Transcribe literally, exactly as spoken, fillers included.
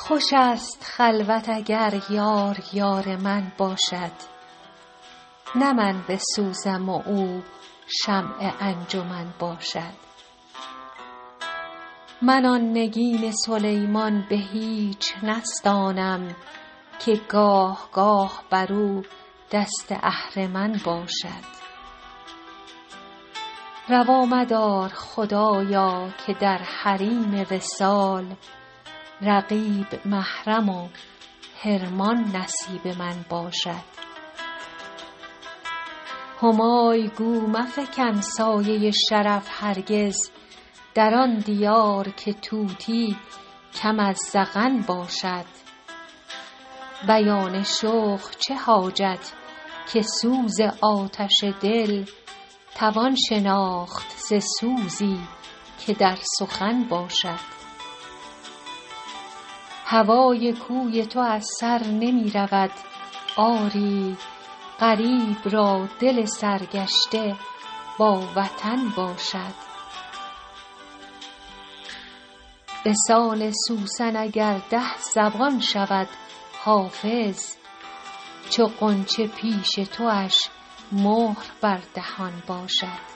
خوش است خلوت اگر یار یار من باشد، نه من بسوزم و او شمع انجمن باشد. من آن نگین سلیمان به هیچ نستانم، که گاه گاه بر او دست اهرمن باشد. روا مدار خدایا که در حریم وصال، رقیب محرم و حرمان نصیب من باشد. همای گو مفکن سایه شرف هرگز، در آن دیار که طوطی کم از زغن باشد. بیان شوق چه حاجت که سوز آتش دل، توان شناخت ز سوزی که در سخن باشد. هوای کوی تو از سر نمی رود آری، غریب را دل سرگشته با وطن باشد. به سان سوسن اگر ده زبان شود حافظ، چو غنچه پیش تواش مهر بر دهان باشد.